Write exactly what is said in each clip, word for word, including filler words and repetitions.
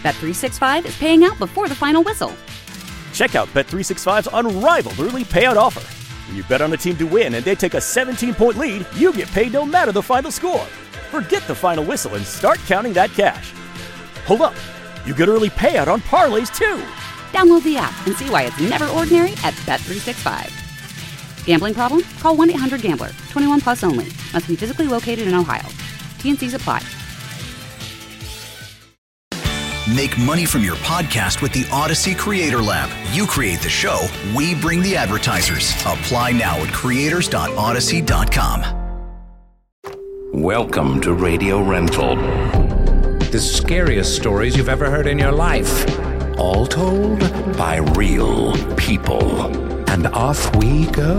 Bet three sixty-five is paying out before the final whistle. Check out Bet three sixty-five's unrivaled early payout offer. When you bet on a team to win and they take a seventeen-point lead, you get paid no matter the final score. Forget the final whistle and start counting that cash. Hold up. You get early payout on parlays, too. Download the app and see why it's never ordinary at Bet three sixty-five. Gambling problem? Call one eight hundred gambler. twenty-one plus only. Must be physically located in Ohio. T N Cs apply. Make money from your podcast with the Odyssey Creator Lab. You create the show, we bring the advertisers. Apply now at creators dot odyssey dot com. Welcome to Radio Rental. The scariest stories you've ever heard in your life. All told by real people. And off we go.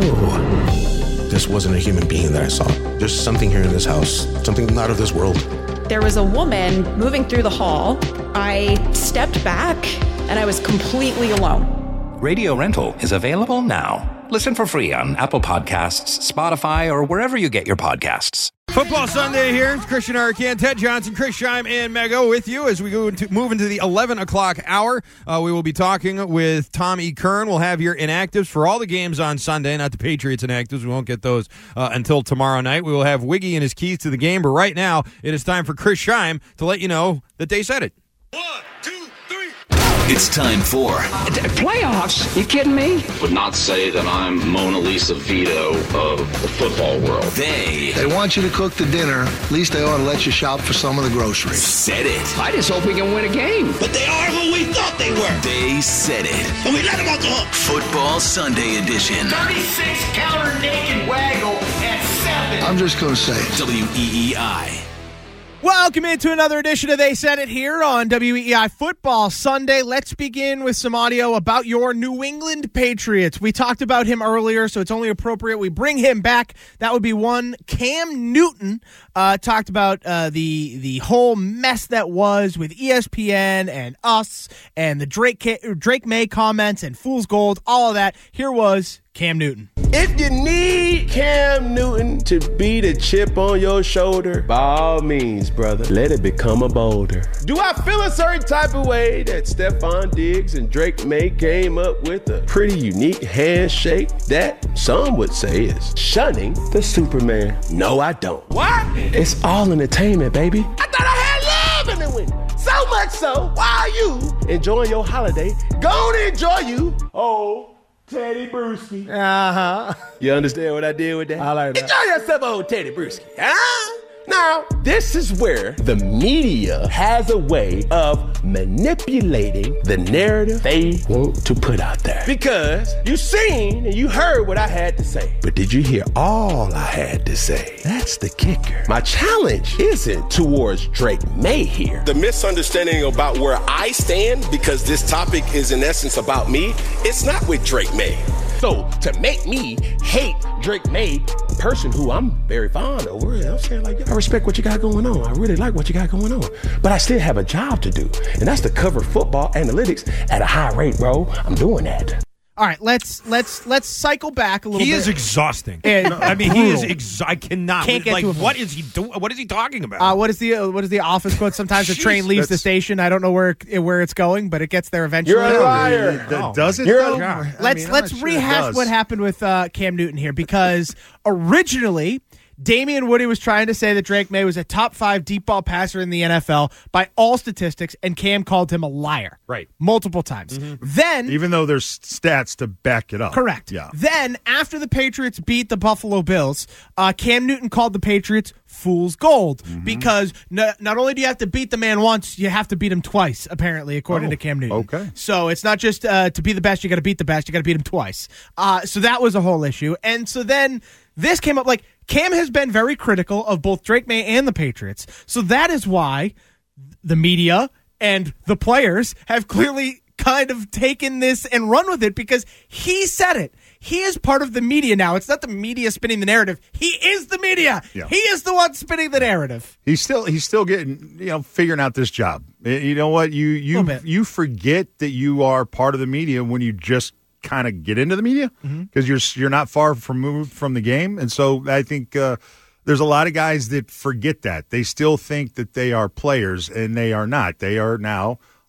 This wasn't a human being that I saw. There's something here in this house, something not of this world. There was a woman moving through the hall. I stepped back and I was completely alone. Radio Rental is available now. Listen for free on Apple Podcasts, Spotify, or wherever you get your podcasts. Football Sunday here. It's Christian Arcand, Ted Johnson, Chris Scheim, and Mego with you as we go into, move into the eleven o'clock hour. Uh, we will be talking with Tom E. Kern. We'll have your inactives for all the games on Sunday, not the Patriots inactives. We won't get those uh, until tomorrow night. We will have Wiggy and his keys to the game, but right now it is time for Chris Scheim to let you know that they said it. One, two, three. It's time for playoffs. You kidding me? Would not say that I'm Mona Lisa Vito of the football world. They They want you to cook the dinner. At least they ought to let you shop for some of the groceries. Said it. I just hope we can win a game. But they are who we thought they were. They said it. And we let them off the hook. Football Sunday edition. thirty-six counter naked waggle at seven. I'm just going to say it. W E E I. Welcome into another edition of They Said It here on W E E I Football Sunday. Let's begin with some audio about your New England Patriots. We talked about him earlier, so it's only appropriate we bring him back. That would be one. Cam Newton uh, talked about uh, the the whole mess that was with E S P N and us and the Drake Drake May comments and Fool's Gold, all of that. Here was Cam Newton. If you need Cam Newton to be the chip on your shoulder, by all means, brother, let it become a boulder. Do I feel a certain type of way that Stephon Diggs and Drake May came up with a pretty unique handshake that some would say is shunning the Superman? No, I don't. What? It's all entertainment, baby. I thought I had love in the wind. So much so, while you enjoying your holiday, go on and enjoy you. Oh. Teddy Bruschi. Uh-huh. You understand what I did with that? I like that. Enjoy yourself, old Teddy Bruschi. Huh? Now, this is where the media has a way of manipulating the narrative they want to put out there. Because you seen and you heard what I had to say. But did you hear all I had to say? That's the kicker. My challenge isn't towards Drake May here. The misunderstanding about where I stand, because this topic is in essence about me, it's not with Drake May. So to make me hate Drake May, a person who I'm very fond of, I'm saying like, I respect what you got going on. I really like what you got going on. But I still have a job to do. And that's to cover football analytics at a high rate, bro. I'm doing that. All right, let's let's let's cycle back a little he bit. He is exhausting. And, I mean, brutal. he is. Ex- I cannot. Can't get like, to what is he doing? What is he talking about? Uh, what is the uh, what is the office quote? Sometimes the train leaves the station. I don't know where it, where it's going, but it gets there eventually. You're a liar. Oh, does it? You're though? a, let's I mean, let's sure rehash what happened with uh, Cam Newton here, because originally Damian Woody was trying to say that Drake May was a top five deep ball passer in the N F L by all statistics, and Cam called him a liar. Right. Multiple times. Mm-hmm. Then, even though there's stats to back it up. Correct. Yeah. Then, after the Patriots beat the Buffalo Bills, uh, Cam Newton called the Patriots fool's gold, mm-hmm. because no, not only do you have to beat the man once, you have to beat him twice, apparently, according oh, to Cam Newton. Okay. So it's not just uh, to be the best, you got to beat the best, you got to beat him twice. Uh, so that was a whole issue. And so then this came up, like, Cam has been very critical of both Drake May and the Patriots. So that is why the media and the players have clearly kind of taken this and run with it, because he said it. He is part of the media now. It's not the media spinning the narrative. He is the media. Yeah. He is the one spinning the narrative. He's still he's still getting, you know, figuring out this job. You know what? You you you forget that you are part of the media when you just kind of get into the media, because mm-hmm. you're you're not far from moved from the game. And so I think uh, there's a lot of guys that forget that. They still think that they are players, and they are not. They are now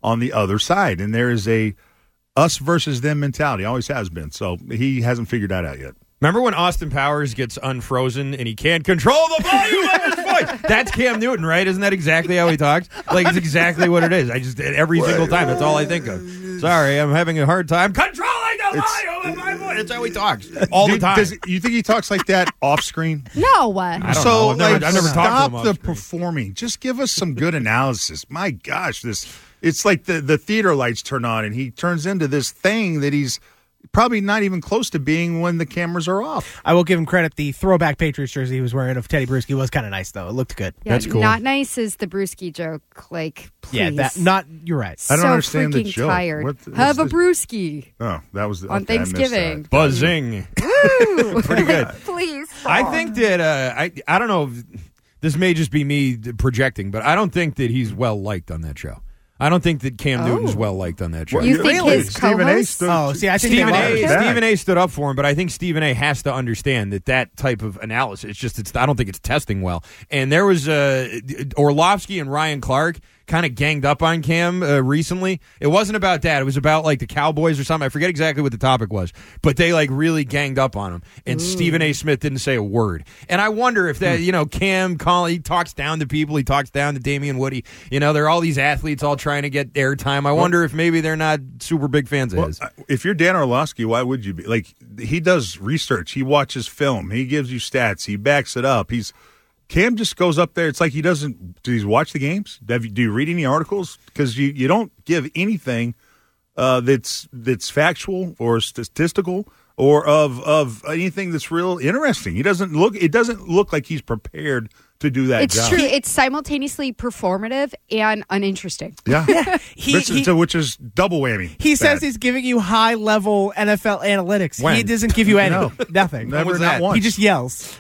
on the other side. And there is a us versus them mentality. Always has been. So he hasn't figured that out yet. Remember when Austin Powers gets unfrozen and he can't control the volume of his voice? That's Cam Newton, right? Isn't that exactly how he talks? Like, it's exactly what it is. I just, every single time, that's all I think of. Sorry, I'm having a hard time controlling the volume of my voice. That's how he talks all Do, the time. Does, you think he talks like that off screen? No. I don't so, know. I've never, like, I've never stop talked to him the off screen. performing. Just give us some good analysis. My gosh, this it's like the, the theater lights turn on and he turns into this thing that he's probably not even close to being when the cameras are off. I will give him credit. The throwback Patriots jersey he was wearing of Teddy Bruschi was kind of nice, though. It looked good. Yeah, That's cool. Not nice is the Brewski joke. Like, please. Yeah, that not. You're right. I don't so understand the freaking joke. tired. What- Have a this- Brewski Oh, that was on okay, I missed Thanksgiving. that. Buzzing. Woo! Pretty good. Please. I think that, uh, I, I don't know, if, this may just be me projecting, but I don't think that he's well liked on that show. I don't think that Cam Oh. Newton's well liked on that show. You think Really? his Stephen A. co-host? stood- Oh, see, I think Stephen they A. love it. Back. Stephen A. stood up for him, but I think Stephen A. has to understand that that type of analysis, it's just, it's, I don't think it's testing well. And there was uh, Orlovsky and Ryan Clark kind of ganged up on Cam uh, recently. It wasn't about that. It was about like the Cowboys or something. I forget exactly what the topic was, but they like really ganged up on him. And Ooh. Stephen A. Smith didn't say a word. And I wonder if that, you know, Cam Collins, he talks down to people. He talks down to Damian Woody. You know, there are all these athletes all trying to get airtime. I wonder if maybe they're not super big fans of Well, his. if you're Dan Orlovsky, why would you be? Like, he does research. He watches film. He gives you stats. He backs it up. He's Cam just goes up there. It's like he doesn't. Do you watch the games? Have you, do you read any articles? Because you, you don't give anything uh, that's that's factual or statistical or of of anything that's real interesting. He doesn't look. It doesn't look like he's prepared to do that It's job. true. It's simultaneously performative and uninteresting. Yeah, He- which, he- is, which is double whammy. He Bad. says he's giving you high level N F L analytics. When? He doesn't give you any. No. Nothing. Never, was not that? once. He just yells.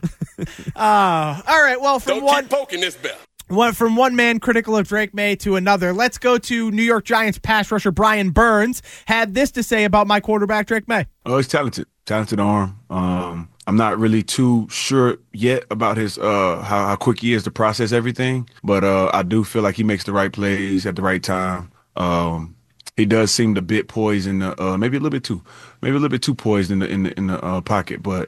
uh, all right. Well, from Don't one keep poking this bell. one from one man critical of Drake May to another, let's go to New York Giants pass rusher Brian Burns. Had this to say about my quarterback Drake May. Oh, he's talented, talented arm. Um, I'm not really too sure yet about his uh how, how quick he is to process everything, but uh, I do feel like he makes the right plays at the right time. Um, he does seem a bit poised in the uh, maybe a little bit too, maybe a little bit too poised in the in the in the uh, pocket, but.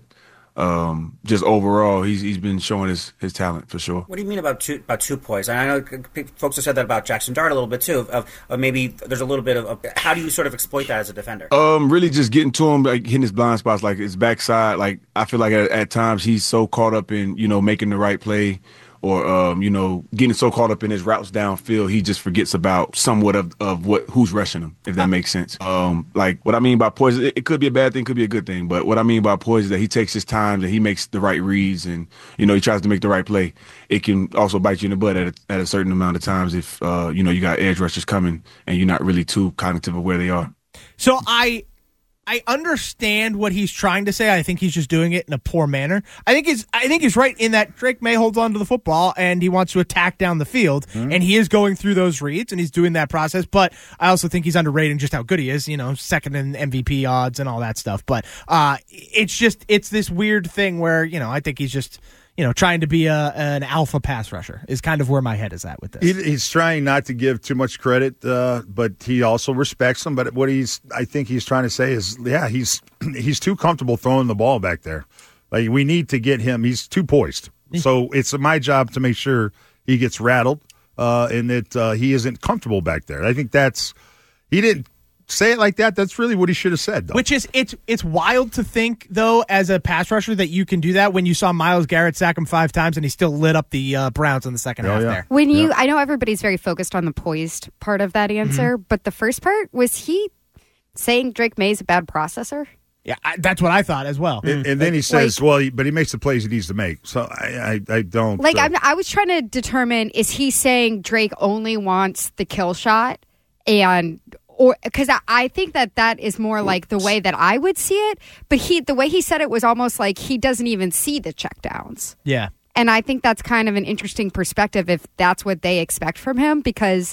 Um, just overall, he's he's been showing his, his talent for sure. What do you mean about two about two poise? And I know folks have said that about Jackson Dart a little bit too. Of, of maybe there's a little bit of, of how do you sort of exploit that as a defender? Um, really just getting to him, like hitting his blind spots, like his backside. Like I feel like at, at times he's so caught up in you know making the right play, or um, you know getting so caught up in his routes downfield, he just forgets about somewhat of, of what who's rushing him, if that makes sense. Um, like what I mean by poise, it, it could be a bad thing, could be a good thing, but what I mean by poise is that he takes his time, that he makes the right reads, and you know he tries to make the right play. It can also bite you in the butt at a, at a certain amount of times if uh, you know you got edge rushers coming and you're not really too cognitive of where they are. So I I understand what he's trying to say. I think he's just doing it in a poor manner. I think he's I think he's right in that Drake May holds on to the football and he wants to attack down the field, mm-hmm. and he is going through those reads and he's doing that process. But I also think he's underrating just how good he is. You know, second in M V P odds and all that stuff. But uh, it's just it's this weird thing where you know I think he's just. You know, trying to be a, an alpha pass rusher is kind of where my head is at with this. He, he's trying not to give too much credit, uh, but he also respects him. But what he's, I think he's trying to say is, yeah, he's he's too comfortable throwing the ball back there. Like we need to get him. He's too poised. So it's my job to make sure he gets rattled uh, and that uh, he isn't comfortable back there. I think that's he didn't. Say it like that. That's really what he should have said, though. Which is, it's it's wild to think, though, as a pass rusher, that you can do that when you saw Myles Garrett sack him five times and he still lit up the uh, Browns in the second oh, half yeah. there. When you, yeah. I know everybody's very focused on the poised part of that answer, mm-hmm. but the first part, was he saying Drake May's a bad processor? Yeah, I, that's what I thought as well. And, and then he says, like, well, he, but he makes the plays he needs to make. So I, I, I don't. Like, uh, I'm, I was trying to determine, is he saying Drake only wants the kill shot and... Or because I, I think that that is more like the way that I would see it, but he the way he said it was almost like he doesn't even see the checkdowns. Yeah, and I think that's kind of an interesting perspective if that's what they expect from him, because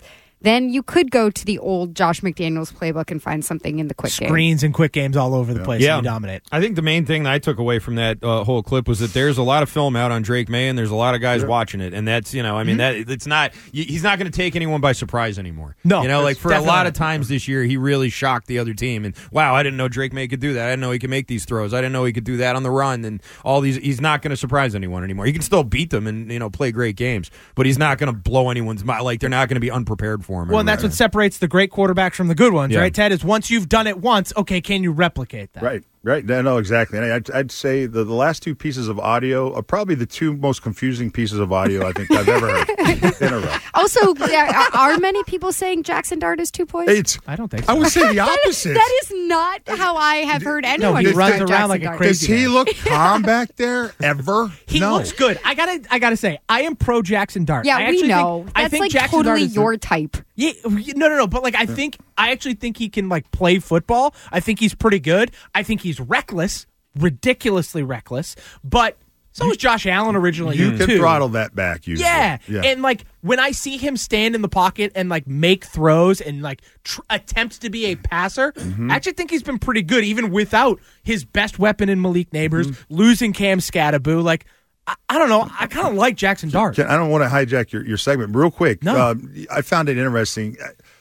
then you could go to the old Josh McDaniels playbook and find something in the quick game. Screens and quick games all over the place. Yeah. And you dominate. I think the main thing that I took away from that uh, whole clip was that there's a lot of film out on Drake May, and there's a lot of guys Sure. watching it, and that's, you know, I mean, Mm-hmm. that it's not, he's not going to take anyone by surprise anymore. No, you know, like for a definitely lot not. of times this year, he really shocked the other team, and wow, I didn't know Drake May could do that. I didn't know he could make these throws. I didn't know he could do that on the run, and all these. He's not going to surprise anyone anymore. He can still beat them and, you know, play great games, but he's not going to blow anyone's mind. Like, they're not going to be unprepared for him. Well, and that's what separates the great quarterbacks from the good ones, Yeah. right, Ted? Is once you've done it once, okay, can you replicate that? Right, right. No, no, exactly. And I'd, I'd say the, the last two pieces of audio are probably the two most confusing pieces of audio I think I've ever heard in a row. Also, yeah, are many people saying Jackson Dart is two points? It's, I don't think I would say the That is- opposite. that is not how I have heard anyone. he describe runs around Jackson like a Dart. crazy Does he look calm back there ever? He no. looks good. I gotta, I gotta say, I am pro Jackson Dart. Yeah, I we actually know. Think, I That's think like Jackson totally Dart is your type. Yeah, no, no, no. But like, I think I actually think he can like play football. I think he's pretty good. I think he's reckless, ridiculously reckless. But so was Josh Allen originally. You can too. throttle that back usually. Yeah. yeah. And like when I see him stand in the pocket and like make throws and like tr- attempt to be a passer, Mm-hmm. I actually think he's been pretty good even without his best weapon in Malik Neighbors, Mm-hmm. losing Cam Scattaboo. Like I, I don't know, I kind of like Jackson Dart. I don't want to hijack your, your segment, but real quick. No. Uh, I found it interesting.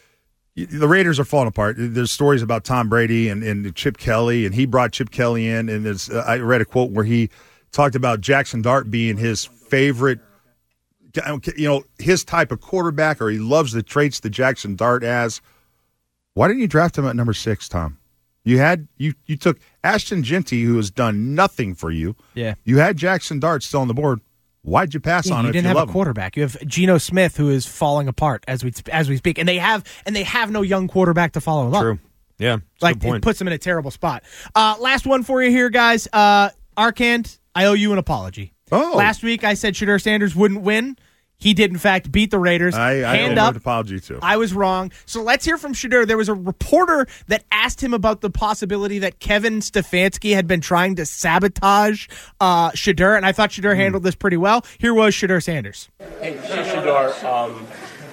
The Raiders are falling apart. There's stories about Tom Brady and, and Chip Kelly, and he brought Chip Kelly in. And there's, uh, I read a quote where he talked about Jackson Dart being his favorite, you know, his type of quarterback, or he loves the traits that Jackson Dart has. Why didn't you draft him at number six, Tom? You had you you took Ashton Genty, who has done nothing for you. Yeah. You had Jackson Dart still on the board. Why'd you pass Yeah, on you it? didn't if you have love a him? quarterback. You have Geno Smith, who is falling apart as we as we speak, and they have and they have no young quarterback to follow him up. True. Yeah. that's a Like good point. it puts them in a terrible spot. Uh, last one for you here, guys. Uh, Arcand, I owe you an apology. Oh. Last week I said Shedeur Sanders wouldn't win. He did, in fact, beat the Raiders. I, I Hand owe up. an apology too. I was wrong. So let's hear from Shedeur. There was a reporter that asked him about the possibility that Kevin Stefanski had been trying to sabotage uh, Shedeur, and I thought Shedeur handled this pretty well. Here was Shedeur Sanders. Hey, Shedeur, um,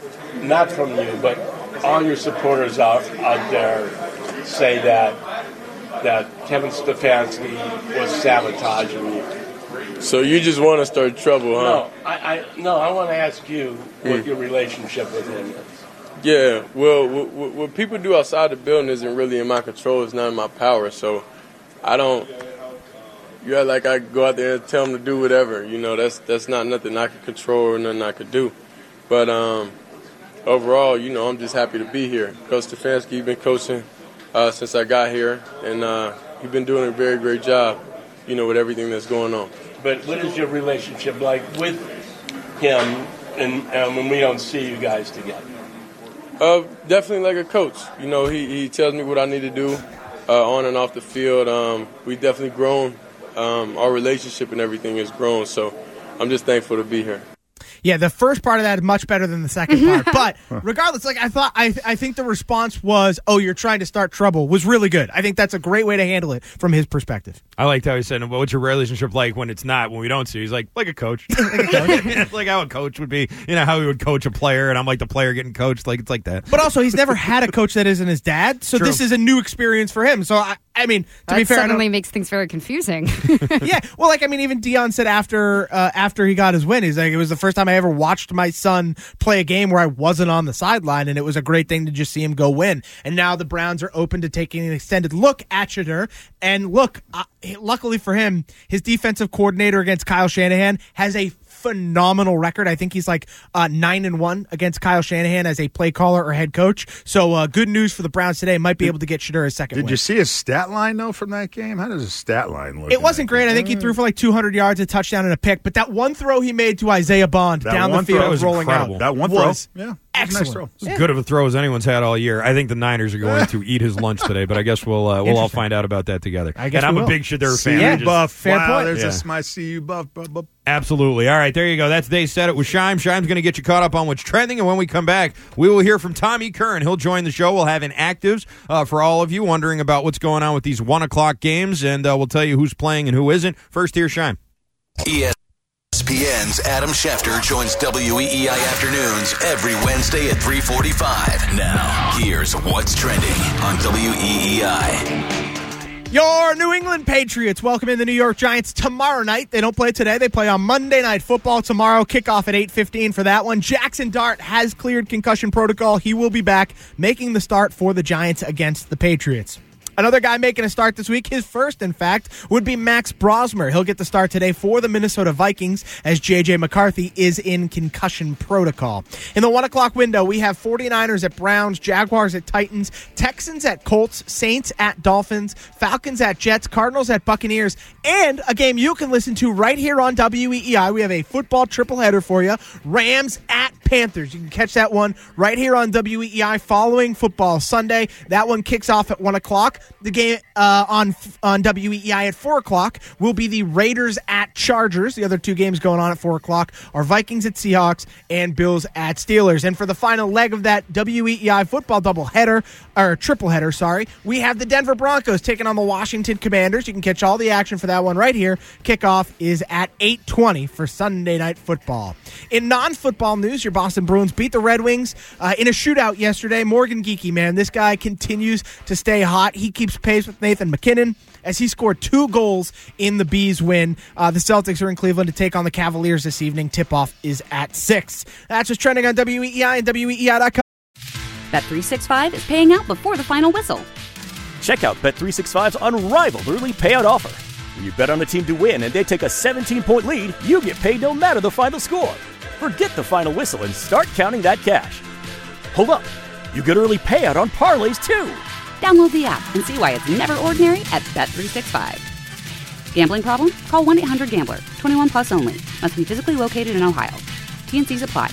not from you, but all your supporters out out there say that that Kevin Stefanski was sabotaging you. So you just want to start trouble, huh? No, I, I no, I want to ask you what Hmm. your relationship with him is. Yeah, well, what, what, what people do outside the building isn't really in my control. It's not in my power. So I don't. You act like I go out there and tell them to do whatever. You know, that's that's not nothing I could control or nothing I could do. But um, overall, you know, I'm just happy to be here. Coach Stefanski, he's been coaching uh, since I got here, and uh, he's been doing a very great job. You know, with everything that's going on. But what is your relationship like with him, and, and when we don't see you guys together? Uh, definitely like a coach. You know, he, he tells me what I need to do uh, on and off the field. Um, we definitely grown. Um, our relationship and everything has grown. So I'm just thankful to be here. Yeah, the first part of that is much better than the second part. But regardless, like I thought, I I think the response was, "Oh, you're trying to start trouble," was really good. I think that's a great way to handle it from his perspective. I liked how he said, well, what's your relationship like when it's not, when we don't see? He's like, like a coach. like, a coach. It's like how a coach would be, you know, how he would coach a player, and I'm like the player getting coached. Like, it's like that. But also, he's never had a coach that isn't his dad, so True. this is a new experience for him. So, I, I mean, to That be fair, I don't- suddenly makes things very confusing. yeah. Well, like I mean, even Dion said after uh, after he got his win, he's like, it was the first time I ever watched my son play a game where I wasn't on the sideline, and it was a great thing to just see him go win. And now the Browns are open to taking an extended look at Shedeur. And look, uh, luckily for him, his defensive coordinator against Kyle Shanahan has a phenomenal record. I think he's like uh, nine and one against Kyle Shanahan as a play caller or head coach. So uh, good news for the Browns today. Might be able to get Shedeur a second Did win. you see his stat line, though, from that game? How does his stat line look? It wasn't great. I think he threw for like two hundred yards, a touchdown, and a pick. But that one throw he made to Isaiah Bond That down the one field, throw was rolling incredible. out, That one was throw? Yeah. excellent. Nice throw. As good of a throw as anyone's had all year. I think the Niners are going to eat his lunch today, but I guess we'll uh, we'll all Interesting. find out about that together. I guess and I'm we a will. big Shedeur See fan. you I just- buff. Fair wow, point. there's Yeah. a my see you buff. buff, buff. Absolutely. All right, there you go. That's They Said It with Shime. Shime's going to get you caught up on what's trending, and when we come back, we will hear from Tommy Curran. He'll join the show. We'll have inactives uh, for all of you wondering about what's going on with these one o'clock games, and uh, we'll tell you who's playing and who isn't. First, here's Shime. E S S P N's Adam Schefter joins W E E I Afternoons every Wednesday at three forty-five. Now, here's what's trending on W E E I. Your New England Patriots welcome in the New York Giants tomorrow night. They don't play today. They play on Monday Night Football tomorrow. Kickoff at eight fifteen for that one. Jackson Dart has cleared concussion protocol. He will be back making the start for the Giants against the Patriots. Another guy making a start this week, his first, in fact, would be Max Brosmer. He'll get the start today for the Minnesota Vikings as J J McCarthy is in concussion protocol. In the one o'clock window, we have 49ers at Browns, Jaguars at Titans, Texans at Colts, Saints at Dolphins, Falcons at Jets, Cardinals at Buccaneers, and a game you can listen to right here on W E E I. We have a football triple header for you. Rams at Panthers. You can catch that one right here on W E E I following Football Sunday. That one kicks off at one o'clock. The game uh, on on W E E I at four o'clock will be the Raiders at Chargers. The other two games going on at four o'clock are Vikings at Seahawks and Bills at Steelers. And for the final leg of that W E E I football doubleheader, or triple header, sorry, we have the Denver Broncos taking on the Washington Commanders. You can catch all the action for that one right here. Kickoff is at eight twenty for Sunday Night Football. In non-football news, your Boston Bruins beat the Red Wings uh, in a shootout yesterday. Morgan Geekie, man, this guy continues to stay hot. He keeps pace with Nathan McKinnon as he scored two goals in the Bees win. Uh, the Celtics are in Cleveland to take on the Cavaliers this evening. Tip-off is at six. That's what's trending on W E E I and W E E I dot com. Bet three sixty-five is paying out before the final whistle. Check out Bet three sixty-five's unrivaled early payout offer. When you bet on a team to win and they take a seventeen-point lead, you get paid no matter the final score. Forget the final whistle and start counting that cash. Hold up. You get early payout on parlays, too. Download the app and see why it's never ordinary at Bet three sixty-five. Gambling problem? Call one eight hundred gambler. twenty-one plus only. Must be physically located in Ohio. T N Cs apply.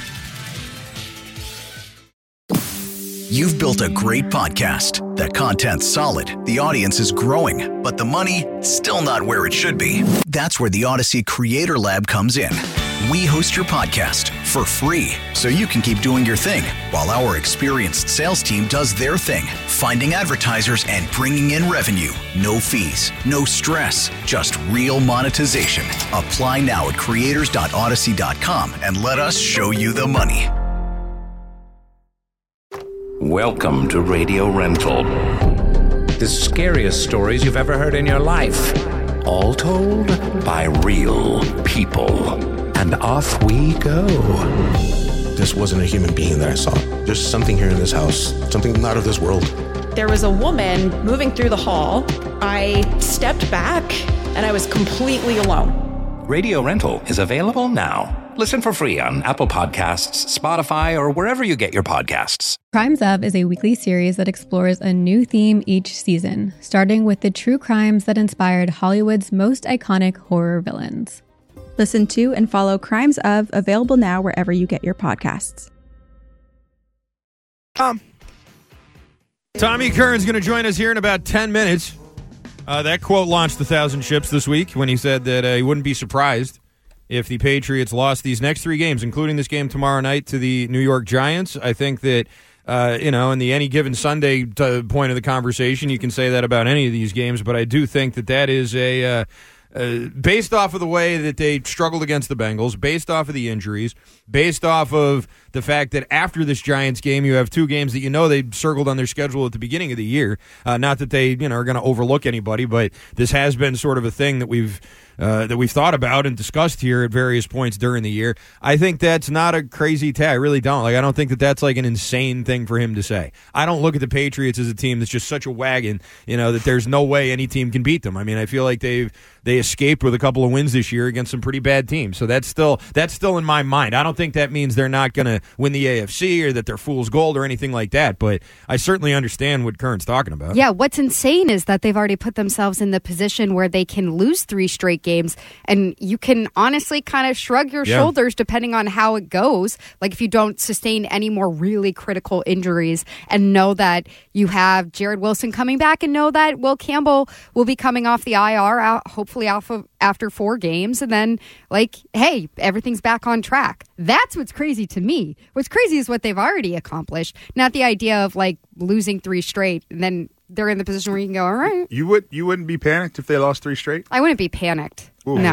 You've built a great podcast. The content's solid, the audience is growing, but the money, still not where it should be. That's where the Odyssey Creator Lab comes in. We host your podcast for free, so you can keep doing your thing, while our experienced sales team does their thing, finding advertisers and bringing in revenue. No fees, no stress, just real monetization. Apply now at creators dot odyssey dot com and let us show you the money. Welcome to Radio Rental. The scariest stories you've ever heard in your life. All told by real people. And off we go. This wasn't a human being that I saw. There's something here in this house, something not of this world. There was a woman moving through the hall. I stepped back and I was completely alone. Radio Rental is available now. Listen for free on Apple Podcasts, Spotify, or wherever you get your podcasts. Crimes Of is a weekly series that explores a new theme each season, starting with the true crimes that inspired Hollywood's most iconic horror villains. Listen to and follow Crimes Of, available now wherever you get your podcasts. Um, Tommy Kern's going to join us here in about ten minutes. Uh, that quote launched a thousand ships this week when he said that uh, he wouldn't be surprised if the Patriots lost these next three games, including this game tomorrow night to the New York Giants. I think that, uh, you know, in the any given Sunday t- point of the conversation, you can say that about any of these games, but I do think that that is a... Uh, Uh, based off of the way that they struggled against the Bengals, based off of the injuries, based off of the fact that after this Giants game, you have two games that you know they circled on their schedule at the beginning of the year. Uh, not that they, you know, are going to overlook anybody, but this has been sort of a thing that we've uh, that we've thought about and discussed here at various points during the year. I think that's not a crazy take. I really don't. Like, I don't think that that's like an insane thing for him to say. I don't look at the Patriots as a team that's just such a wagon, you know, that there's no way any team can beat them. I mean, I feel like they've they escaped with a couple of wins this year against some pretty bad teams. So that's still that's still in my mind. I don't think that means they're not going to win the A F C or that they're fool's gold or anything like that. But I certainly understand what Kern's talking about. Yeah, what's insane is that they've already put themselves in the position where they can lose three straight games, and you can honestly kind of shrug your Yeah. shoulders depending on how it goes. Like if you don't sustain any more really critical injuries and know that you have Jared Wilson coming back and know that Will Campbell will be coming off the I R out, hopefully off of after four games, and then like, hey, everything's back on track. That's what's crazy to me. What's crazy is what they've already accomplished, not the idea of like losing three straight and then they're in the position where you can go, all right. You would you wouldn't be panicked if they lost three straight? I wouldn't be panicked. Ooh. No.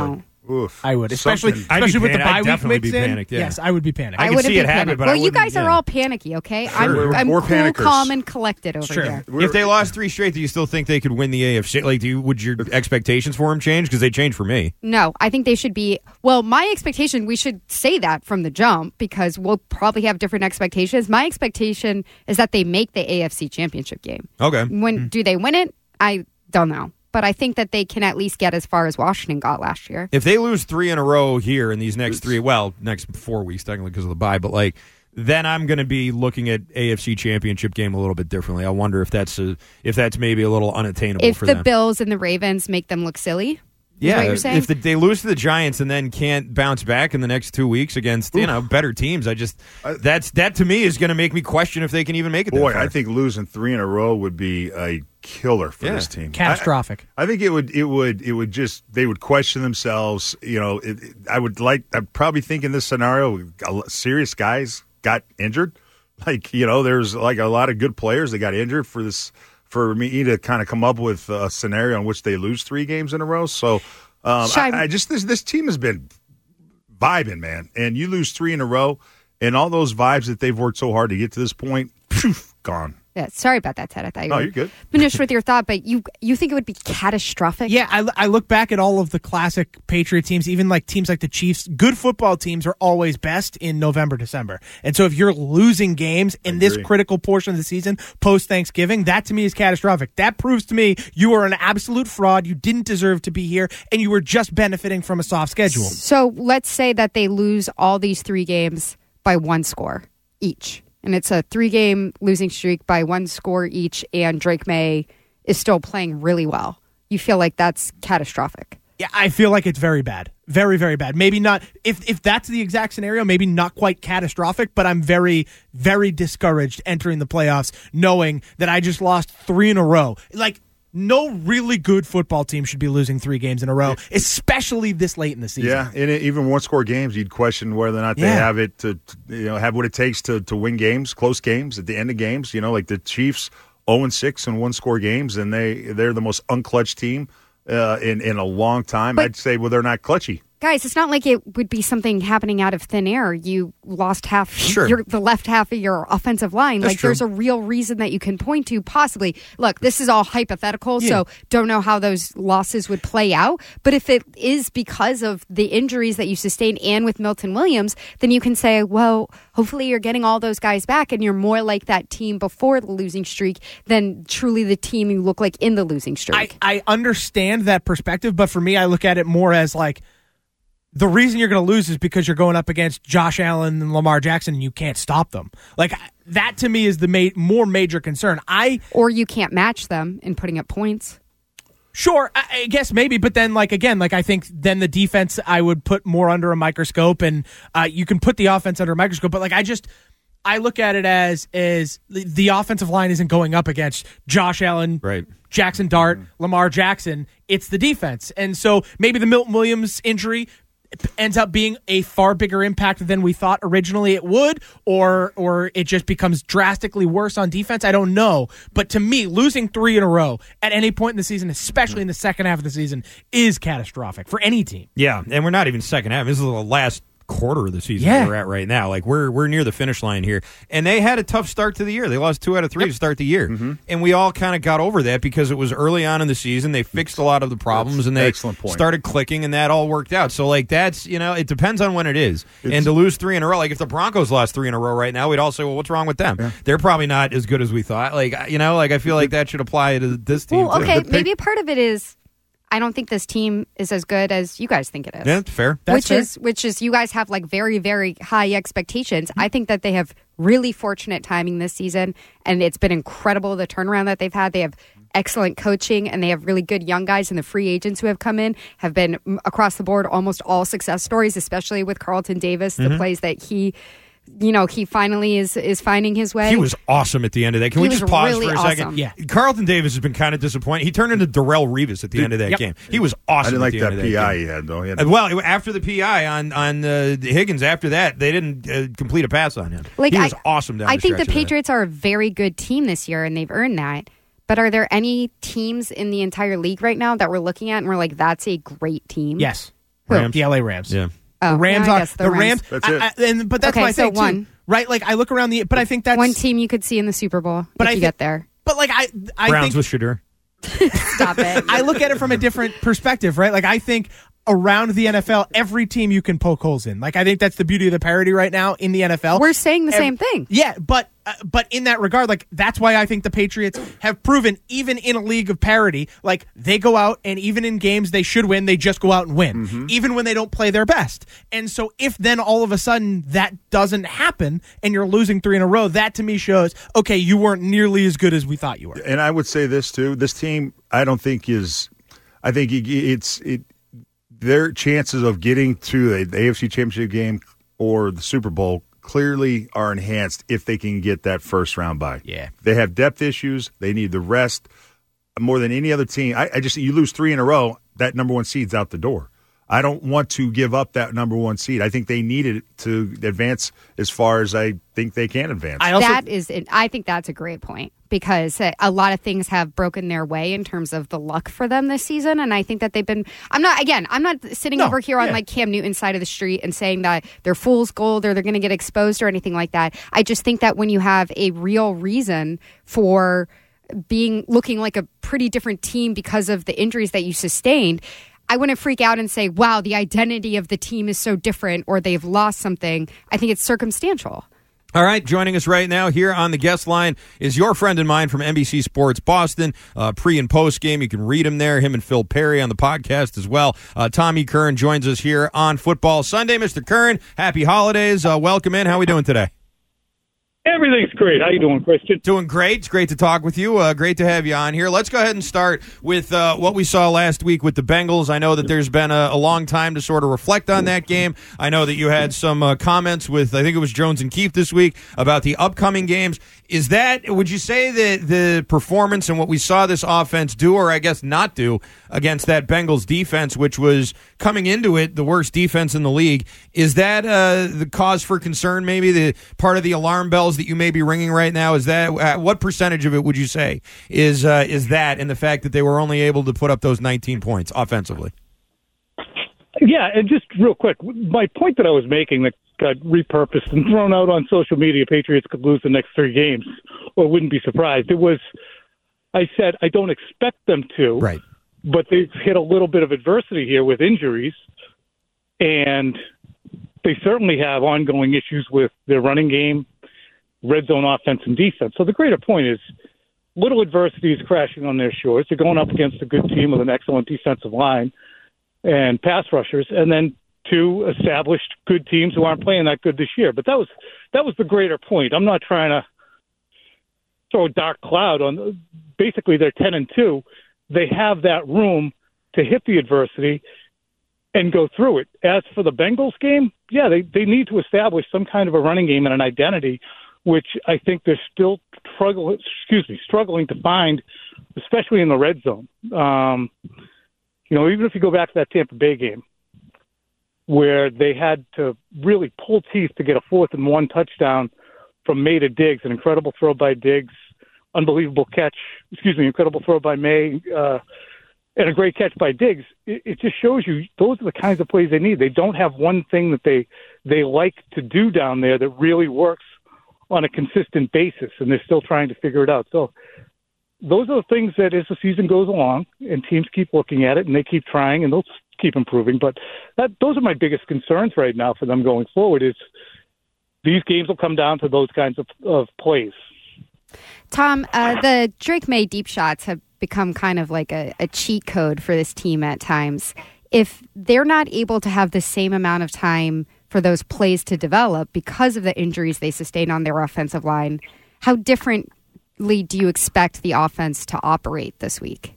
Oof. I would, especially Something- especially with the pan- bye I'd week definitely mixed be in. panicked, yeah. Yes, I would be panicked. I I can wouldn't see be it happen, panicked. but I well, you wouldn't, guys are yeah. all panicky, okay? Sure. I'm, We're I'm more cool, panickers. calm, and collected over Sure. here. If they lost three straight, do you still think they could win the A F C? Like, do you, would your expectations for them change? Because they changed for me. No, I think they should be. Well, my expectation, we should say that from the jump because we'll probably have different expectations. My expectation is that they make the A F C Championship game. Okay. When Mm-hmm. do they win it? I don't know. But I think that they can at least get as far as Washington got last year. If they lose three in a row here in these next three, well, next four weeks technically because of the bye, but like then I'm going to be looking at A F C Championship game a little bit differently. I wonder if that's a, if that's maybe a little unattainable If for the them. Bills and the Ravens make them look silly. Yeah, what you're saying? if the, they lose to the Giants and then can't bounce back in the next two weeks against you know better teams, I just that's that to me is going to make me question if they can even make it. Boy, that far. I think losing three in a row would be a killer for Yeah. this team. Catastrophic. I, I think it would. It would. It would just. They would question themselves. You know. It, it- I would like. I'd probably think in this scenario, a lot- serious guys got injured. Like you know, there's like a lot of good players that got injured for this. For me to kind of come up with a scenario in which they lose three games in a row. So um, I, I just this this team has been vibing, man. And you lose three in a row, and all those vibes that they've worked so hard to get to this point, phew, gone. Yeah, sorry about that, Ted. I thought you No, were you're good. finished with your thought, but you you think it would be catastrophic? Yeah, I, I look back at all of the classic Patriot teams, even like teams like the Chiefs. Good football teams are always best in November, December. And so if you're losing games in this critical portion of the season, post-Thanksgiving, that to me is catastrophic. That proves to me you are an absolute fraud. You didn't deserve to be here, and you were just benefiting from a soft schedule. So let's say that they lose all these three games by one score each. And it's a three-game losing streak by one score each, and Drake May is still playing really well. You feel like that's catastrophic? Yeah, I feel like it's very bad. Very, very bad. Maybe not, if if that's the exact scenario, maybe not quite catastrophic, but I'm very, very discouraged entering the playoffs knowing that I just lost three in a row. Like, no really good football team should be losing three games in a row, especially this late in the season. Yeah, and it, even one-score games, you'd question whether or not they Yeah. have it to, to, you know, have what it takes to, to win games, close games at the end of games. You know, like the Chiefs, zero and six in one-score games, and they they're the most unclutched team uh, in in a long time. But- I'd say, well, they're not clutchy. Guys, it's not like it would be something happening out of thin air. You lost half, Sure. your, the left half of your offensive line. That's like, true. there's a real reason that you can point to, possibly. Look, this is all hypothetical, Yeah. so don't know how those losses would play out. But if it is because of the injuries that you sustained and with Milton Williams, then you can say, well, hopefully you're getting all those guys back and you're more like that team before the losing streak than truly the team you look like in the losing streak. I, I understand that perspective, but for me, I look at it more as like, the reason you're going to lose is because you're going up against Josh Allen and Lamar Jackson and you can't stop them. Like, that to me is the ma- more major concern. I Or you can't match them in putting up points. Sure, I, I guess maybe, but then, like, again, like, I think then the defense I would put more under a microscope, and uh, you can put the offense under a microscope, but, like, I just, I look at it as, as the, the offensive line isn't going up against Josh Allen, right. Jackson Dart, Lamar Jackson. It's the defense. And so maybe the Milton Williams injury ends up being a far bigger impact than we thought originally it would, or or it just becomes drastically worse on defense. I don't know. But to me, losing three in a row at any point in the season, especially in the second half of the season, is catastrophic for any team. Yeah, and we're not even second half. This is the last quarter of the season Yeah. we're at right now. Like we're we're near the finish line here, and they had a tough start to the year. They lost two out of three to start the year, Mm-hmm. and we all kind of got over that because it was early on in the season. They fixed a lot of the problems, and they excellent point. started clicking, and that all worked out. So like that's you know it depends on when it is, and to lose three in a row. Like if the Broncos lost three in a row right now, we'd all say, well, what's wrong with them? They're probably not as good as we thought. Like you know, like I feel like that should apply to this team. Well, too. okay, maybe a part of it is I don't think this team is as good as you guys think it is. Yeah, that's fair. which is which is you guys have like very very high expectations. I think that they have really fortunate timing this season, and it's been incredible the turnaround that they've had. They have excellent coaching, and they have really good young guys, and the free agents who have come in have been mm, across the board almost all success stories, especially with Carlton Davis, the Mhm. plays that he. You know, he finally is is finding his way. He was awesome at the end of that. Can He we just was pause really for a second? awesome. Yeah. Carlton Davis has been kind of disappointing. He turned into Darrell Revis at the end of that Yep. game. He was awesome. I didn't at like the that end of P I game. he had, though. He had- Uh, Well, after the P I on on uh, Higgins, after that they didn't uh, complete a pass on him. Like he was I, awesome down I the think the stretch of that. Patriots are a very good team this year, and they've earned that. But are there any teams in the entire league right now that we're looking at and we're like, that's a great team? Yes. Rams. The L A Rams. Yeah. The Oh, Rams yeah, I are guess the the Rams. Rams. That's it. I, I, and, but that's Okay, my so thing one. too, right? Like I look around the, but I think that's One team you could see in the Super Bowl But if I you thi- get there. But like I, I Browns think with Shadur. Stop it. I look at it from a different perspective, right? Like I think around the N F L, every team you can poke holes in. Like I think that's the beauty of the parity right now in the N F L. We're saying the Ev- same thing. Yeah, but uh, but in that regard, like that's why I think the Patriots have proven, even in a league of parity, like they go out and even in games they should win, they just go out and win, Mm-hmm. even when they don't play their best. And so if then all of a sudden that doesn't happen and you're losing three in a row, that to me shows, okay, you weren't nearly as good as we thought you were. And I would say this too: this team, I don't think is. I think it- it's it. Their chances of getting to the, the A F C Championship game or the Super Bowl clearly are enhanced if they can get that first round bye. Yeah. They have depth issues. They need the rest more than any other team. I, I just you lose three in a row, that number one seed's out the door. I don't want to give up that number one seed. I think they need it to advance as far as I think they can advance. I also, that is, I think that's a great point because uh, a lot of things have broken their way in terms of the luck for them this season, and I think that they've been. I'm not again. I'm not sitting No, over here on yeah. like Cam Newton's side of the street and saying that they're fool's gold or they're going to get exposed or anything like that. I just think that when you have a real reason for being looking like a pretty different team because of the injuries that you sustained, I wouldn't freak out and say, wow, the identity of the team is so different or they've lost something. I think it's circumstantial. All right, joining us right now here on the guest line is your friend and mine from N B C Sports Boston, uh, pre and post game. You can read him there, him and Phil Perry on the podcast as well. Uh, Tommy Curran joins us here on Football Sunday. Mister Curran, happy holidays. Uh, welcome in. How are we doing today? Everything's great. How you doing, Christian? Doing great. It's great to talk with you. Uh, great to have you on here. Let's go ahead and start with uh, what we saw last week with the Bengals. I know that there's been a, a long time to sort of reflect on that game. I know that you had some uh, comments with, I think it was Jones and Keefe this week, about the upcoming games. Is that, would you say that the performance and what we saw this offense do, or I guess not do, against that Bengals defense, which was coming into it the worst defense in the league, is that uh, the cause for concern, maybe the part of the alarm bells that you may be ringing right now? Is that uh, what percentage of it would you say is uh, is that, and the fact that they were only able to put up those nineteen points offensively? Yeah, and just real quick, my point that I was making that got repurposed and thrown out on social media, Patriots could lose the next three games or wouldn't be surprised. It was, I said, I don't expect them to, right? But they've hit a little bit of adversity here with injuries, and they certainly have ongoing issues with their running game, red zone offense and defense. So the greater point is little adversity is crashing on their shores. They're going up against a good team with an excellent defensive line and pass rushers, and then two established good teams who aren't playing that good this year. But that was that was the greater point. I'm not trying to throw a dark cloud on. Basically, they're ten and two. They have that room to hit the adversity and go through it. As for the Bengals game, yeah, they, they need to establish some kind of a running game and an identity, which I think they're still struggling, excuse me, struggling to find, especially in the red zone. Um, you know, even if you go back to that Tampa Bay game where they had to really pull teeth to get a fourth and one touchdown from May to Diggs, an incredible throw by Diggs, unbelievable catch, excuse me, incredible throw by May, uh, and a great catch by Diggs. It, it just shows you those are the kinds of plays they need. They don't have one thing that they they like to do down there that really works on a consistent basis, and they're still trying to figure it out. So those are the things that as the season goes along and teams keep looking at it and they keep trying and they'll keep improving. But that, those are my biggest concerns right now for them going forward is these games will come down to those kinds of, of plays. Tom, uh, the Drake May deep shots have become kind of like a, a cheat code for this team at times. If they're not able to have the same amount of time for those plays to develop because of the injuries they sustained on their offensive line, how differently do you expect the offense to operate this week?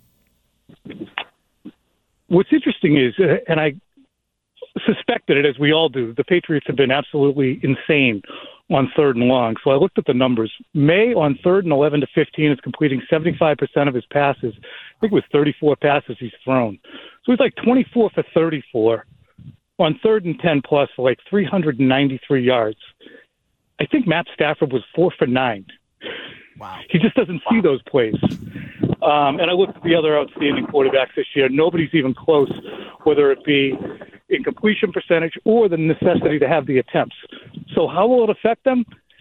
What's interesting is, uh, and I suspected it as we all do, the Patriots have been absolutely insane on third and long. So I looked at the numbers. May on third and eleven to fifteen is completing seventy-five percent of his passes. I think it was thirty-four passes he's thrown. So he's like twenty-four for thirty-four on third and ten plus for like three hundred ninety-three yards. I think Matt Stafford was four for nine. Wow. He just doesn't see those plays. Um, and I looked at the other outstanding quarterbacks this year. Nobody's even close, whether it be in completion percentage or the necessity to have the attempts. So how will it affect them?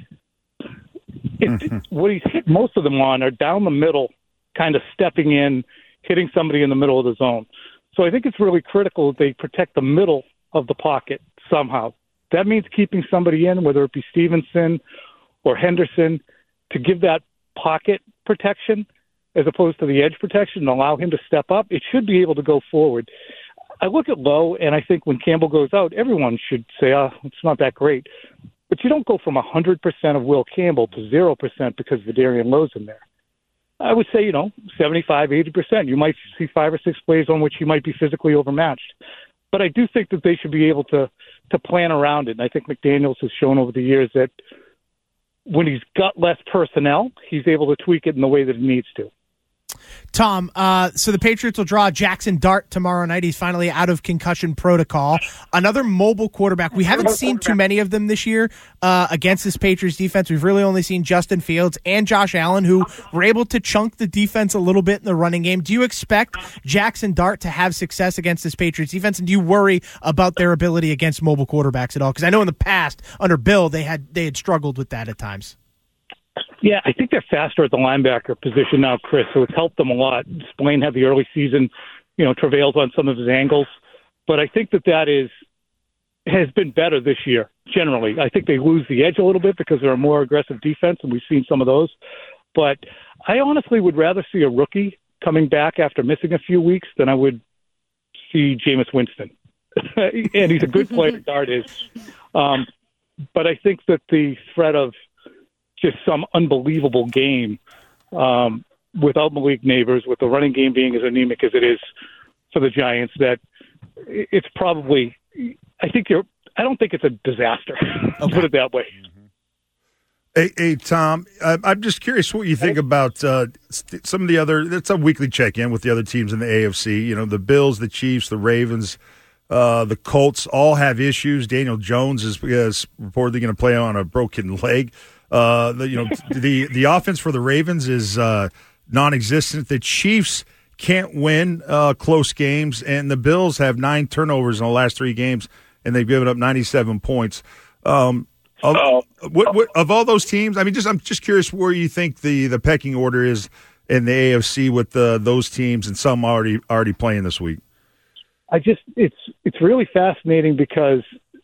It, what he's hit most of them on are down the middle, kind of stepping in, hitting somebody in the middle of the zone. So I think it's really critical that they protect the middle of the pocket somehow. That means keeping somebody in, whether it be Stevenson or Henderson, to give that pocket protection as opposed to the edge protection and allow him to step up. It should be able to go forward. I look at Lowe, and I think when Campbell goes out, everyone should say, oh, it's not that great. But you don't go from one hundred percent of Will Campbell to zero percent because Vidarian Lowe's in there. I would say, you know, seventy-five, eighty percent. You might see five or six plays on which he might be physically overmatched. But I do think that they should be able to, to plan around it. And I think McDaniels has shown over the years that when he's got less personnel, he's able to tweak it in the way that he needs to. Tom, uh, so the Patriots will draw Jackson Dart tomorrow night. He's finally out of concussion protocol. Another mobile quarterback. We haven't seen too many of them this year uh, against this Patriots defense. We've really only seen Justin Fields and Josh Allen, who were able to chunk the defense a little bit in the running game. Do you expect Jackson Dart to have success against this Patriots defense, and do you worry about their ability against mobile quarterbacks at all? Because I know in the past, under Bill, they had they had struggled with that at times. Yeah, I think they're faster at the linebacker position now, Chris, so it's helped them a lot. Spillane had the early season, you know, travails on some of his angles. But I think that that is has been better this year, generally. I think they lose the edge a little bit because they're a more aggressive defense, and we've seen some of those. But I honestly would rather see a rookie coming back after missing a few weeks than I would see Jameis Winston. And he's a good player, Dart is. Um, but I think that the threat of just some unbelievable game um, without Malik Neighbors, with the running game being as anemic as it is for the Giants, that it's probably, I think you're, I don't think it's a disaster. I'll put it that way. Hey, hey Tom, I'm just curious what you think about uh, some of the other, it's a weekly check-in with the other teams in the A F C. You know, the Bills, the Chiefs, the Ravens, uh, the Colts all have issues. Daniel Jones is, is reportedly going to play on a broken leg. Uh, the, you know, the the offense for the Ravens is uh, non-existent. The Chiefs can't win uh, close games, and the Bills have nine turnovers in the last three games, and they've given up ninety-seven points. Um, of, oh. what, what, of all those teams, I mean, just I'm just curious where you think the, the pecking order is in the A F C with the, those teams, and some already already playing this week. I just it's it's really fascinating because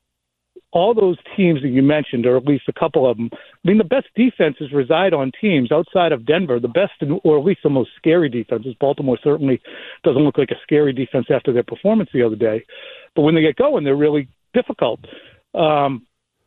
all those teams that you mentioned, or at least a couple of them, I mean, the best defenses reside on teams outside of Denver. The best, or at least the most scary defenses. Baltimore certainly doesn't look like a scary defense after their performance the other day. But when they get going, they're really difficult. Um,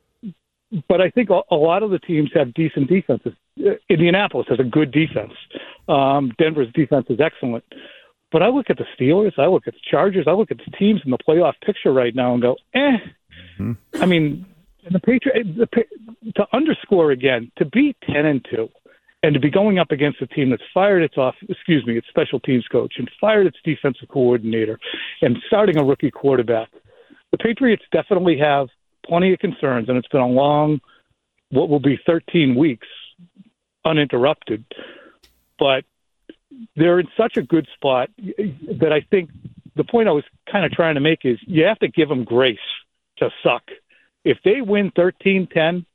but I think a lot of the teams have decent defenses. Indianapolis has a good defense. Um, Denver's defense is excellent. But I look at the Steelers, I look at the Chargers, I look at the teams in the playoff picture right now and go, eh. Mm-hmm. I mean, the Patriots, the, to underscore again, to be ten and two, and to be going up against a team that's fired its off, excuse me, its special teams coach and fired its defensive coordinator, and starting a rookie quarterback, the Patriots definitely have plenty of concerns, and it's been a long, what will be thirteen weeks, uninterrupted. But they're in such a good spot that I think the point I was kind of trying to make is you have to give them grace to suck. If they win thirteen ten,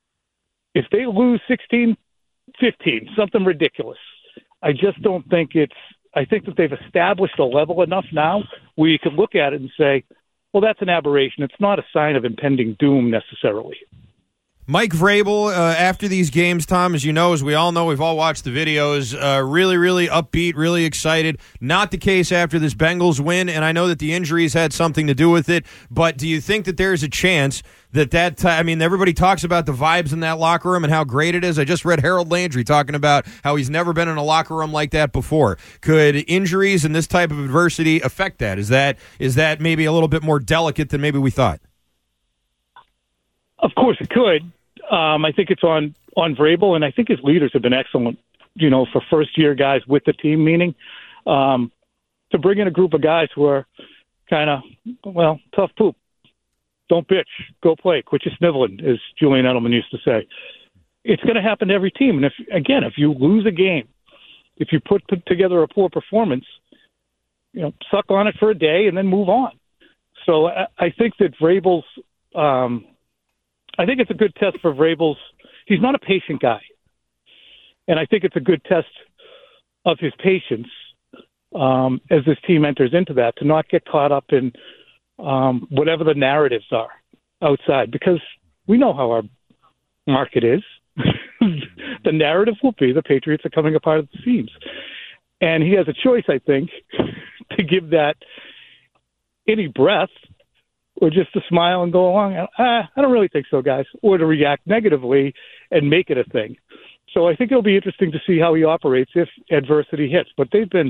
if they lose sixteen fifteen, something ridiculous, I just don't think it's – I think that they've established a level enough now where you could look at it and say, well, that's an aberration. It's not a sign of impending doom necessarily. Mike Vrabel, uh, after these games, Tom, as you know, as we all know, we've all watched the videos, uh, really, really upbeat, really excited. Not the case after this Bengals win, and I know that the injuries had something to do with it, but do you think that there's a chance that that, t- I mean, everybody talks about the vibes in that locker room and how great it is. I just read Harold Landry talking about how he's never been in a locker room like that before. Could injuries and this type of adversity affect that? Is that is that maybe a little bit more delicate than maybe we thought? Of course it could. Um, I think it's on, on Vrabel, and I think his leaders have been excellent, you know, for first-year guys with the team, meaning um, to bring in a group of guys who are kind of, well, tough poop. Don't bitch. Go play. Quit your sniveling, as Julian Edelman used to say. It's going to happen to every team. And, if again, if you lose a game, if you put, put together a poor performance, you know, suck on it for a day and then move on. So I, I think that Vrabel's, um, I think it's a good test for Vrabel's. He's not a patient guy. And I think it's a good test of his patience um, as this team enters into that, to not get caught up in um, whatever the narratives are outside, because we know how our market is. The narrative will be the Patriots are coming apart at the seams. And he has a choice, I think, to give that any breath or just to smile and go along. Ah, I don't really think so, guys. Or to react negatively and make it a thing. So I think it'll be interesting to see how he operates if adversity hits. But they've been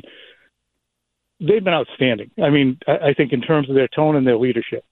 they've been outstanding. I mean, I, I think in terms of their tone and their leadership.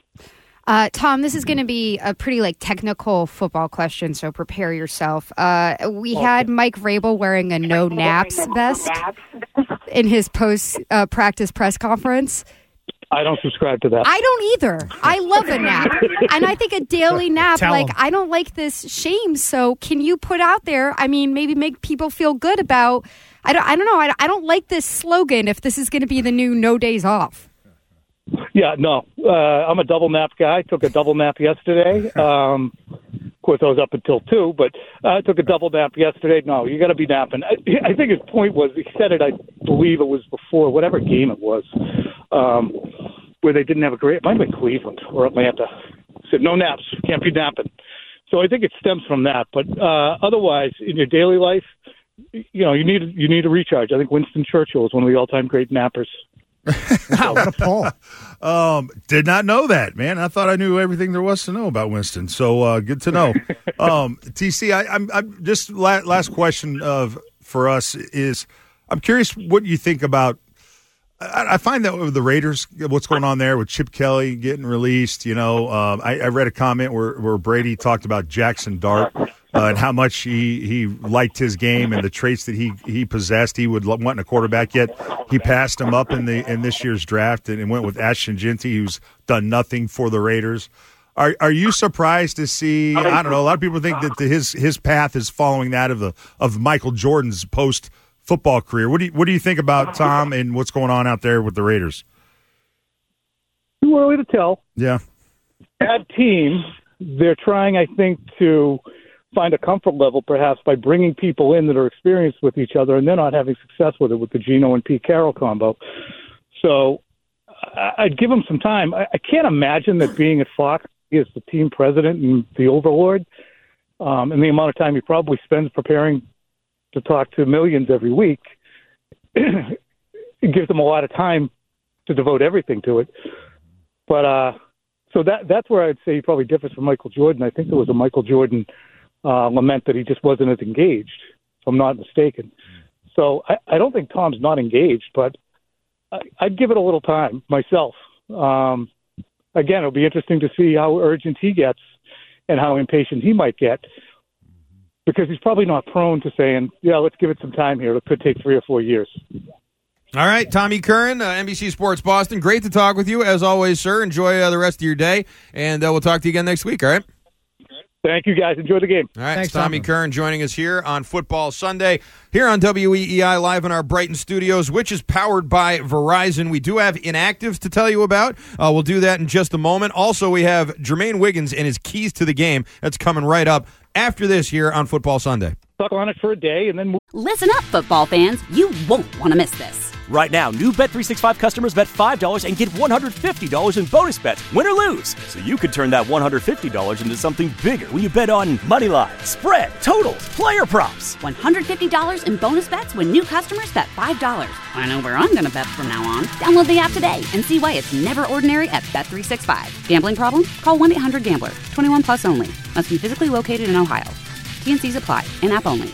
Uh, Tom, this is going to be a pretty like technical football question, so prepare yourself. Uh, we okay. had Mike Vrabel wearing a no naps vest in his post uh, practice press conference. I don't subscribe to that. I don't either. I love a nap, and I think a daily nap. Tell like him. I don't like this shame. So can you put out there? I mean, maybe make people feel good about. I don't. I don't know. I, I don't like this slogan. If this is going to be the new no days off. Yeah, no. Uh, I'm a double nap guy. Took a double nap yesterday. Um, of course, I was up until two, but I uh, took a double nap yesterday. No, you got to be napping. I, I think his point was, he said it, I believe it was before, whatever game it was, um, where they didn't have a great, it might have been Cleveland or Atlanta. Said, no naps, can't be napping. So I think it stems from that. But uh, otherwise, in your daily life, you know, you need you need a recharge. I think Winston Churchill is one of the all-time great nappers. Wow, what a poll. Um, did not know that, man. I thought I knew everything there was to know about Winston. So uh, good to know. um, T C, I, I'm, I'm just la- last question of for us is I'm curious what you think about. I, I find that with the Raiders, what's going on there with Chip Kelly getting released. You know, um, I, I read a comment where, where Brady talked about Jackson Dart. Uh, and how much he, he liked his game and the traits that he, he possessed. He would want in a quarterback. Yet he passed him up in the in this year's draft and, and went with Ashton Jeanty, who's done nothing for the Raiders. Are are you surprised to see? I don't know. A lot of people think that the, his his path is following that of the of Michael Jordan's post football career. What do you, what do you think about Tom and what's going on out there with the Raiders? Too early to tell. Yeah, that team. They're trying, I think, to find a comfort level perhaps by bringing people in that are experienced with each other, and they're not having success with it with the Geno and Pete Carroll combo. So I'd give him some time. I, I can't imagine that being at Fox as the team president and the overlord, um, and the amount of time he probably spends preparing to talk to millions every week, it gives him a lot of time to devote everything to it. But uh, so that that's where I'd say he probably differs from Michael Jordan. I think there was a Michael Jordan Uh, lament that he just wasn't as engaged, if I'm not mistaken. So I, I don't think Tom's not engaged, but I, I'd give it a little time myself. Um, again, it'll be interesting to see how urgent he gets and how impatient he might get, because he's probably not prone to saying, yeah, let's give it some time here. It could take three or four years. All right, Tommy Curran, uh, N B C Sports Boston. Great to talk with you, as always, sir. Enjoy uh, the rest of your day, and uh, we'll talk to you again next week, all right? Thank you, guys. Enjoy the game. All right, Thanks, Tommy Curran joining us here on Football Sunday, here on W E E I, live in our Brighton studios, which is powered by Verizon. We do have inactives to tell you about. Uh, we'll do that in just a moment. Also, we have Jermaine Wiggins and his keys to the game. That's coming right up after this here on Football Sunday. Talk on it for a day and then move. Listen up, football fans. You won't want to miss this. Right now, new Bet three sixty-five customers bet five dollars and get one hundred fifty dollars in bonus bets, win or lose. So you could turn that one hundred fifty dollars into something bigger when you bet on money line, spread, totals, player props. one hundred fifty dollars in bonus bets when new customers bet five dollars. I know where I'm going to bet from now on. Download the app today and see why it's never ordinary at Bet three sixty-five. Gambling problem? Call one eight hundred gambler. twenty-one plus only. Must be physically located in Ohio. T N Cs apply. In-app only.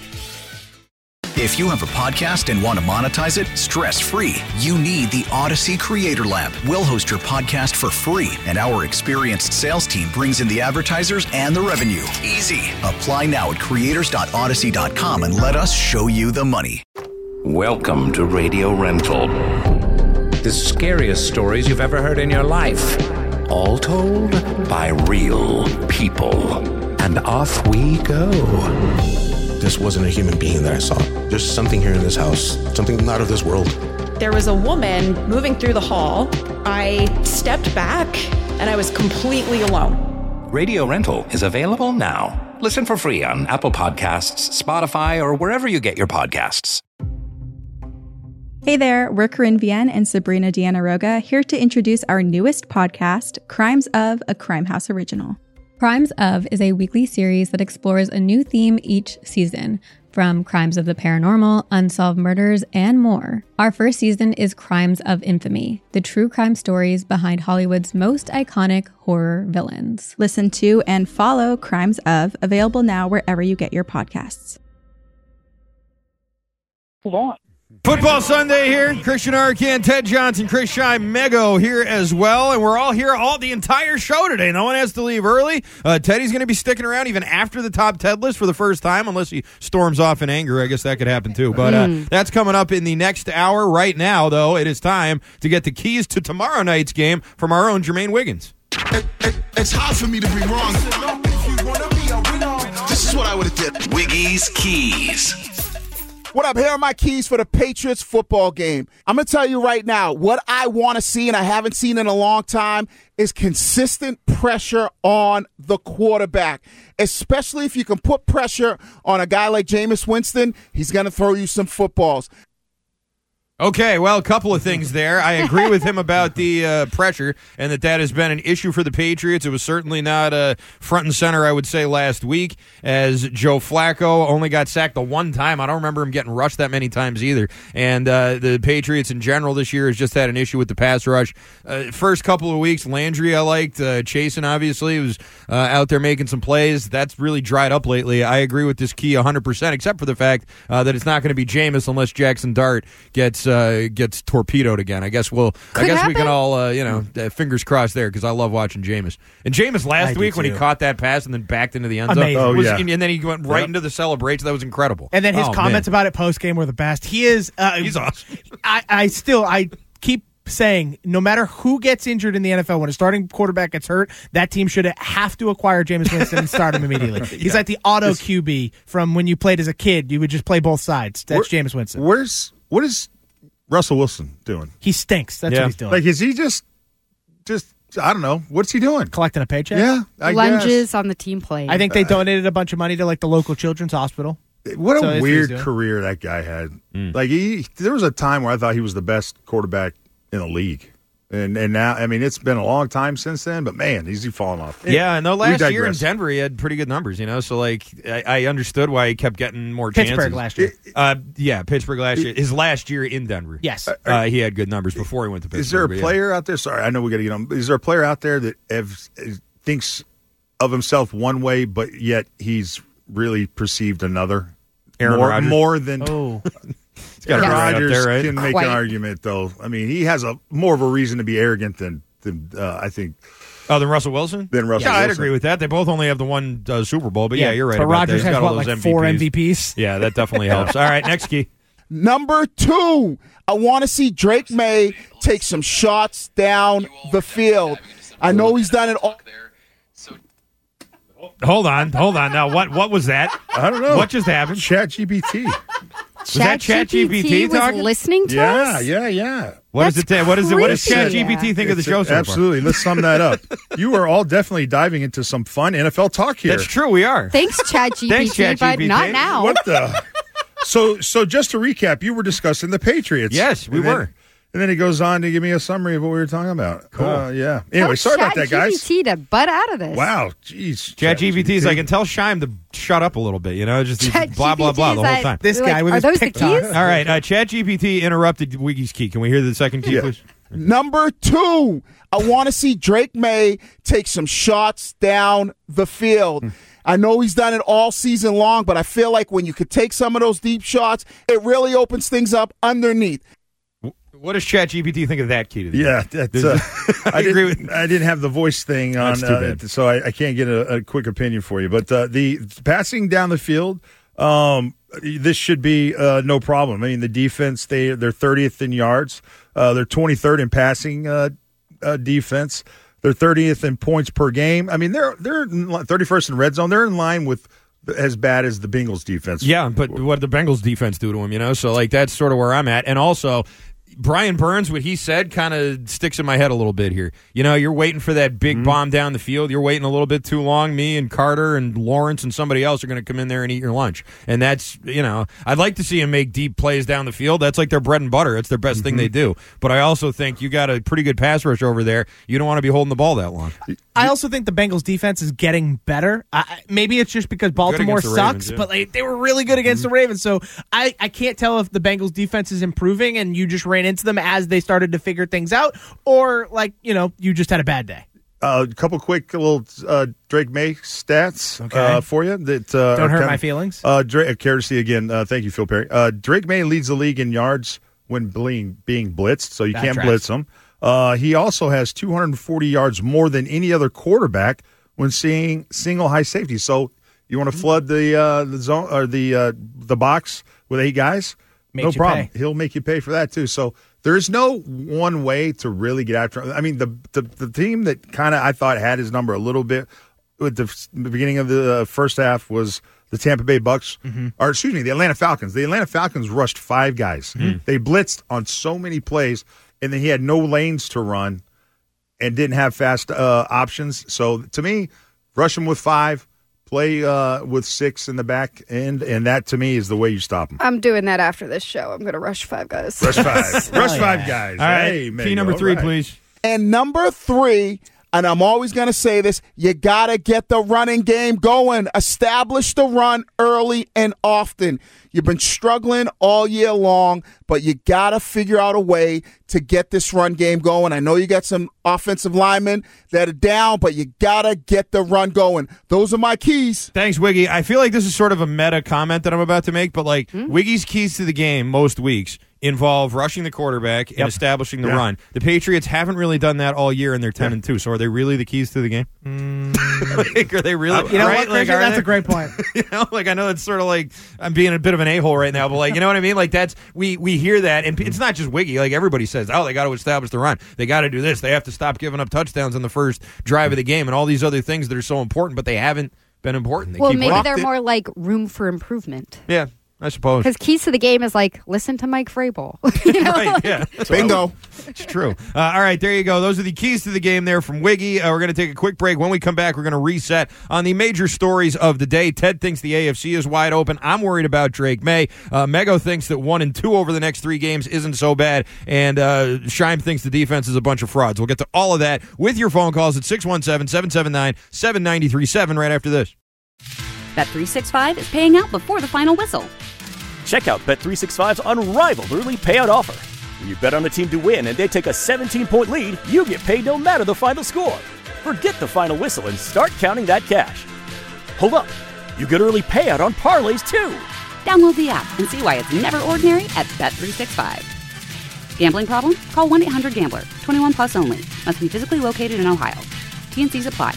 If you have a podcast and want to monetize it stress-free, you need the Odyssey Creator Lab. We'll host your podcast for free, and our experienced sales team brings in the advertisers and the revenue. Easy. Apply now at creators dot odyssey dot com and let us show you the money. Welcome to Radio Rental. The scariest stories you've ever heard in your life. All told by real people. And off we go. This wasn't a human being that I saw. There's something here in this house, something not of this world. there was a woman moving through the hall. I stepped back and I was completely alone. Radio Rental is available now. Listen for free on Apple Podcasts, Spotify, or wherever you get your podcasts. Hey there, we're Corinne Vienne and Sabrina Deanna Roga here to introduce our newest podcast, Crimes of, a Crime House original. Crimes of is a weekly series that explores a new theme each season, from crimes of the paranormal, unsolved murders, and more. Our first season is Crimes of Infamy, the true crime stories behind Hollywood's most iconic horror villains. Listen to and follow Crimes of, available now wherever you get your podcasts. Hold on. Football Sunday here. Christian Arcan, Ted Johnson, Chris Scheim, Mego here as well. And we're all here all the entire show today. No one has to leave early. Uh, Teddy's going to be sticking around even after the top Ted list for the first time, unless he storms off in anger. I guess that could happen too. But uh, mm. that's coming up in the next hour. Right now, though, it is time to get the keys to tomorrow night's game from our own Jermaine Wiggins. It, it, it's hard for me to be wrong. This is what I would have did. Wiggy's Keys. What up? Here are my keys for the Patriots football game. I'm going to tell you right now, what I want to see, and I haven't seen in a long time, is consistent pressure on the quarterback, especially if you can put pressure on a guy like Jameis Winston. He's going to throw you some footballs. Okay, well, a couple of things there. I agree with him about the uh, pressure and that that has been an issue for the Patriots. It was certainly not uh, front and center, I would say, last week, as Joe Flacco only got sacked the one time. I don't remember him getting rushed that many times either. And uh, the Patriots in general this year has just had an issue with the pass rush. Uh, first couple of weeks, Landry I liked. Uh, Chasen, obviously, was uh, out there making some plays. That's really dried up lately. I agree with this key one hundred percent, except for the fact uh, that it's not going to be Jameis unless Jackson Dart gets Uh, gets torpedoed again. I guess we'll. Could I guess happen. we can all, uh, you know, uh, fingers crossed there, because I love watching Jameis. And Jameis last I week when he caught that pass and then backed into the end zone, oh, was, yeah. and then he went right yep. into the celebration. That was incredible. And then his oh, comments man. about it post game were the best. He is. Uh, He's awesome. I, I still I keep saying, no matter who gets injured in the N F L, when a starting quarterback gets hurt, that team should have to acquire Jameis Winston and start him immediately. yeah. He's like the auto Q B from when you played as a kid. You would just play both sides. That's Where, Jameis Winston. Where's what is Russell Wilson doing? He stinks. That's yeah. what he's doing. Like, is he just, just I don't know. What's he doing? Collecting a paycheck? Yeah. I Lunges guess. on the team plane. I think they donated a bunch of money to, like, the local children's hospital. What a so weird career that guy had. Mm. Like, he, there was a time where I thought he was the best quarterback in the league. And and now, I mean, it's been a long time since then, but man, he's falling off. Yeah, and the last year in Denver, he had pretty good numbers, you know. So, like, I, I understood why he kept getting more Pittsburgh chances. last year. Uh, yeah, Pittsburgh last year. His last year in Denver. Yes. Uh, he had good numbers before he went to Pittsburgh. Is there a player yeah. out there? Sorry, I know we got to get on. Is there a player out there that have, thinks of himself one way, but yet he's really perceived another? Aaron more, Rodgers. more than. Oh. Aaron yes. Rodgers there, right? can make Quite. an argument, though. I mean, he has a more of a reason to be arrogant than, than uh, I think. Oh, than Russell Wilson? Than Russell yeah, Wilson. I'd agree with that. They both only have the one uh, Super Bowl, but yeah, yeah you're right. But about Rodgers that. He's has, got what, all those like M V Ps. four M V Ps? Yeah, that definitely helps. All right, next key. Number two, I want to see Drake May take some shots down the field. I know he's done it all. Hold on, hold on. Now, what what was that? I don't know. What just happened? Chat G P T. Was that Chat G P T was talking? listening to Yeah, us? yeah, yeah. What does it say? What is it? What does creepy. Chat G P T think of the It's show a- so far? Absolutely. Let's sum that up. You are all definitely diving into some fun N F L talk here. That's true. We are. Thanks, ChatGPT, Thanks, but ChatGPT. not now. What the? So, so just to recap, you were discussing the Patriots. Yes, we And then- were. And then he goes on to give me a summary of what we were talking about. Cool. Uh, yeah. Anyway, Tell sorry about that, guys. ChatGPT to butt out of this. Wow. Jeez. Chat G P T is like, and tell Scheim to shut up a little bit, you know, just he's blah, blah, blah the whole time. This Like, guy with are his those the TikTok. keys? All right, uh, Chat G P T interrupted Wiggy's key. Can we hear the second key, Yeah. please? Number two, I want to see Drake May take some shots down the field. I know he's done it all season long, but I feel like when you could take some of those deep shots, it really opens things up underneath. What does Chat G P T think of that key to the Yeah, that's, uh, I, agree didn't, I didn't have the voice thing on, That's too uh, bad. so I, I can't get a, a quick opinion for you. But uh, the passing down the field, um, this should be uh, no problem. I mean, the defense, they, they're thirtieth in yards. Uh, they're twenty-third in passing uh, uh, defense. They're thirtieth in points per game. I mean, they're they're thirty-first in red zone. They're in line with as bad as the Bengals defense. Yeah, but what did the Bengals defense do to him, you know? So, like, that's sort of where I'm at. And also, Brian Burns, what he said kind of sticks in my head a little bit here. You know, you're waiting for that big mm-hmm. bomb down the field. You're waiting a little bit too long. Me and Carter and Lawrence and somebody else are going to come in there and eat your lunch. And that's, you know, I'd like to see him make deep plays down the field. That's like their bread and butter. It's their best mm-hmm. thing they do. But I also think you got a pretty good pass rush over there. You don't want to be holding the ball that long. I also think the Bengals defense is getting better. I, maybe it's just because Baltimore sucks, Ravens, yeah. but like, they were really good against mm-hmm. the Ravens. So I, I can't tell if the Bengals defense is improving and you just ran into them as they started to figure things out, or like, you know, you just had a bad day. A uh, couple quick little uh, Drake May stats okay. uh, for you. That uh, Don't hurt kinda, my feelings. Uh, Drake, courtesy again. Uh, thank you, Phil Perry. Uh, Drake May leads the league in yards when being, being blitzed, so you that can't tracks. blitz him. Uh, he also has two hundred forty yards more than any other quarterback when seeing single high safety. So you want to flood the uh, the zone or the uh, the box with eight guys? Makes no you problem. Pay. He'll make you pay for that too. So there's no one way to really get after him. I mean, the the, the team that kind of I thought had his number a little bit at the, the beginning of the first half was the Tampa Bay Bucks, mm-hmm. or excuse me, the Atlanta Falcons. The Atlanta Falcons rushed five guys. Mm-hmm. They blitzed on so many plays, and then he had no lanes to run and didn't have fast uh, options. So to me, rush him with five. Play uh, with six in the back end, and that to me is the way you stop them. I'm doing that after this show. I'm going to rush five guys. Rush five. rush oh, five yeah. guys. All right. Hey, Key number three, right. please. And number three, and I'm always going to say this, you got to get the running game going. Establish the run early and often. You've been struggling all year long, but you got to figure out a way to get this run game going. I know you got some offensive linemen that are down, but you got to get the run going. Those are my keys. Thanks, Wiggy. I feel like this is sort of a meta comment that I'm about to make, but like mm-hmm. Wiggy's keys to the game most weeks involve rushing the quarterback and yep. establishing the yeah. run. The Patriots haven't really done that all year, and they're ten yeah. and two. So are they really the keys to the game? Mm. like, are they really? Uh, you know right? what, like, that's they? a great point. you know, like I know it's sort of like I'm being a bit of an a-hole right now, but like you know what I mean? Like that's we we hear that, and it's not just Wiggy. Like everybody says, oh, they got to establish the run. They got to do this. They have to stop giving up touchdowns on the first drive of the game, and all these other things that are so important, but they haven't been important. They well, keep maybe they're it. more like room for improvement. Yeah. I suppose. Because keys to the game is like, listen to Mike Vrabel. you know? Right, yeah. Bingo. It's true. Uh, all right, there you go. Those are the keys to the game there from Wiggy. Uh, we're going to take a quick break. When we come back, we're going to reset on the major stories of the day. Ted thinks the A F C is wide open. I'm worried about Drake May. Uh, Mego thinks that one and two over the next three games isn't so bad. And uh, Scheim thinks the defense is a bunch of frauds. We'll get to all of that with your phone calls at six one seven, seven seven nine, seven nine three seven right after this. Bet three sixty-five is paying out before the final whistle. Check out Bet three sixty-five's unrivaled early payout offer. When you bet on a team to win and they take a seventeen-point lead, you get paid no matter the final score. Forget the final whistle and start counting that cash. Hold up. You get early payout on parlays, too. Download the app and see why it's never ordinary at Bet three sixty-five. Gambling problem? Call one eight hundred gambler. twenty-one plus only. Must be physically located in Ohio. T N Cs apply.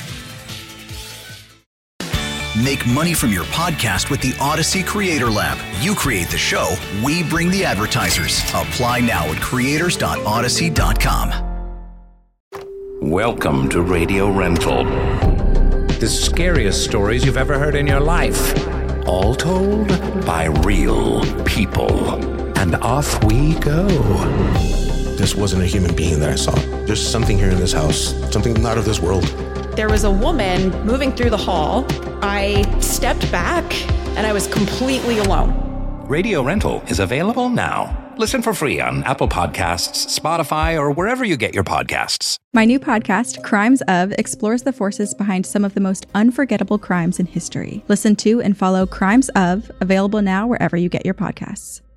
Make money from your podcast with the Odyssey Creator Lab. You create the show, we bring the advertisers. Apply now at creators dot odyssey dot com. Welcome to Radio Rental. The scariest stories you've ever heard in your life. All told by real people. And off we go. This wasn't a human being that I saw. There's something here in this house, something not of this world. There was a woman moving through the hall. I stepped back, and I was completely alone. Radio Rental is available now. Listen for free on Apple Podcasts, Spotify, or wherever you get your podcasts. My new podcast, Crimes Of, explores the forces behind some of the most unforgettable crimes in history. Listen to and follow Crimes Of, available now wherever you get your podcasts.